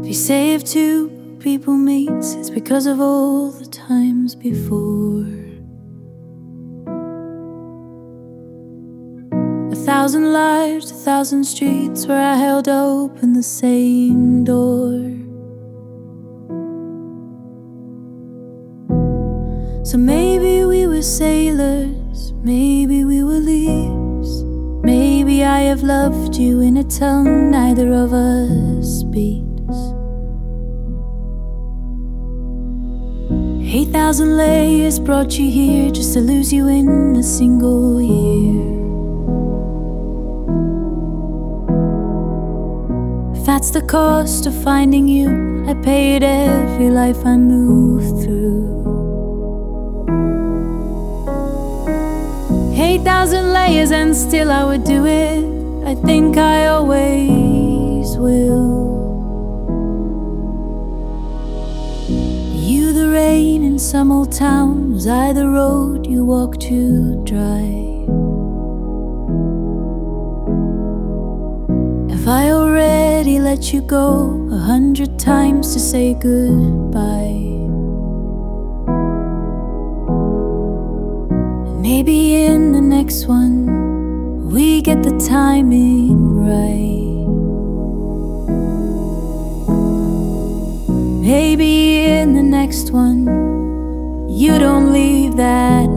If you say if two people meet, it's because of all the times before. 1,000 lives, 1,000 streets where I held open the same door. So maybe we were sailors, maybe we were leaves. Maybe I have loved you in a tongue neither of us speaks. 8,000 layers brought you here just to lose you in a single year. If that's the cost of finding you, I paid every life I moved through. 8,000 layers and still I would do it. I think I always will. You the rain in some old town, was I the road you walked too dry? Have I already let you go 100 times to say goodbye? Maybe in the next one we get the timing right. Maybe in the next one you don't leave that